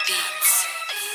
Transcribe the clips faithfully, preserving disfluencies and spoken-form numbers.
Beats.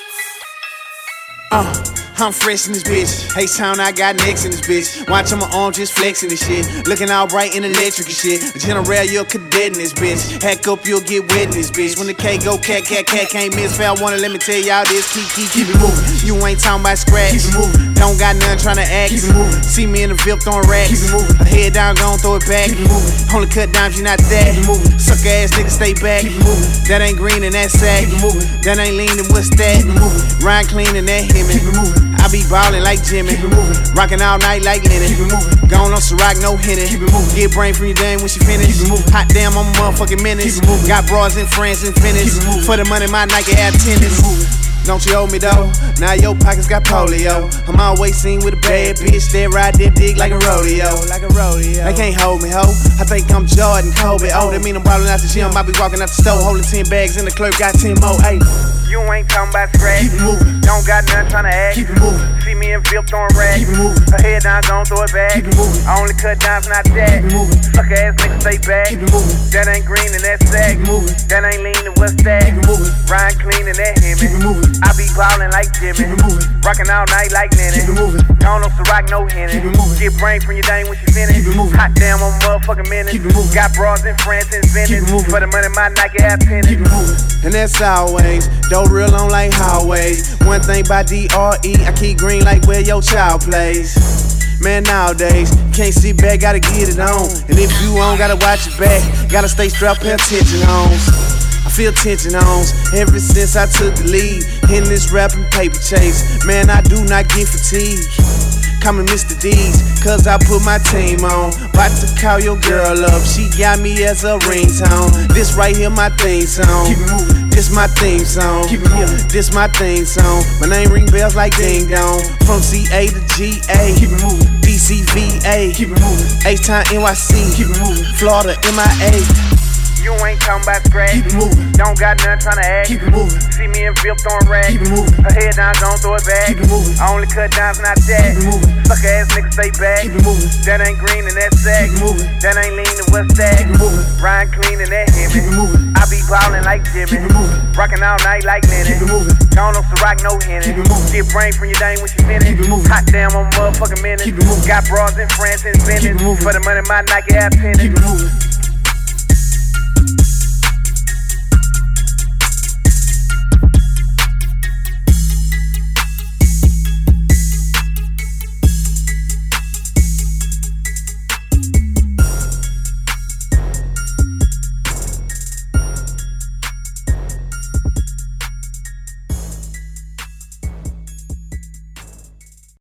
Uh, I'm fresh in this bitch. H-Town, I got necks in this bitch. Watch on my arm just flexing this shit. Looking all bright and electric and shit. General, you're a cadet in this bitch. Hack up, you'll get wet in this bitch. When the K go, cat, cat, cat can't miss. Fair wanna let me tell y'all this. Keep, keep, keep it moving. You ain't talking about scratch. Keep it moving. Don't got none tryna act. Keep it moving. See me in the V I P throwing racks. Keep it moving. Head down, gon' throw it back. Keep it moving. Only cut dimes, you not that. Keep it moving. Suck ass nigga, stay back. Keep it moving. That ain't green and that sack. Keep it moving. That ain't lean and what's that? Keep it moving. Ryan clean and that him. Keep it moving. I be ballin' like Jimmy. Keep it moving. Rockin' all night like Lennon. Keep it moving. Gone on Ciroc, no Henny. Keep it moving. Get brain from your dame when she finish. Keep it moving. Hot damn, I'm a motherfucking menace. Keep it moving. Got bras in France and finish. Keep it moving. For the money, my Nike Air tennis. Don't you owe me though? Now your pockets got polio. I'm always seen with a bad bitch that ride that dick like a rodeo. Like a rodeo. They can't hold me, ho. I think I'm Jordan Kobe. Oh, that mean I'm ballin' out the gym. I be walking out the store holding ten bags in the clerk. Got ten more. Hey, you ain't talking about scratch. Keep it moving. Don't got nothing tryna act. Keep it moving. See me in V I P throwing racks. Keep it moving. Her head down, gon' throw it back. Keep it moving. I only cut dimes, not that. Keep it moving. Suck ass nigga, stay back. Keep it moving. That ain't green and that sack. Keep it moving. That ain't lean and what's that? Keep it moving. Ryan clean and that him. Keep it moving. I be ballin' like Jimmy. Keep it moving. Rockin' all night like Lennon. Keep it moving. Gone on Ciroc, no Henny. Keep it moving. Get brain from your dame when she finish. Keep it moving. Hot damn, I'm a motherfucking minute. Keep it moving. Got bras in France and Venice. Keep it moving. For the money, my Nike Air tennis. Keep it moving. And that's always, though real on like highways. One thing by D R E, I keep green like where your child plays. Man, nowadays, can't sit back, gotta get it on. And if you on, gotta watch your back. Gotta stay strapped, pay attention on. I feel tension on ever since I took the lead in this rapping paper chase. Man, I do not get fatigued. Coming Mister D's, cause I put my team on. About to call your girl up, she got me as a ringtone. This right here my theme song. Keep it moving. This my theme song. Keep it moving. This my theme song. My name ring bells like ding dong. From C A to G A. Keep it moving. D C V A. Keep it moving. H-Town N Y C. Keep it moving. Florida M I A. You ain't talking about scratch. Keep it moving. Don't got nothing tryna act. Keep it moving. See me in V I P throwing racks. Keep it moving. Her head down, gon' throw it back. Keep it moving. I only cut dimes, not that. Keep it moving. Suck ass nigga, stay back. Keep it moving. That ain't green and that sack. Keep it moving. That ain't lean and what's that? Keep it moving. Ryan clean and that him. Keep it moving. I be ballin' like Jimmy. Keep it moving. Rockin' all night like Lennon. Keep it moving. Gone on Ciroc, no Henny. Keep it moving. Get brain from your dame when she finish. Keep it moving. Hot damn, I'm a motherfucking minute. Keep it moving. Got bras in France and Venice. For the money, my Nike Air tennis. Keep it moving.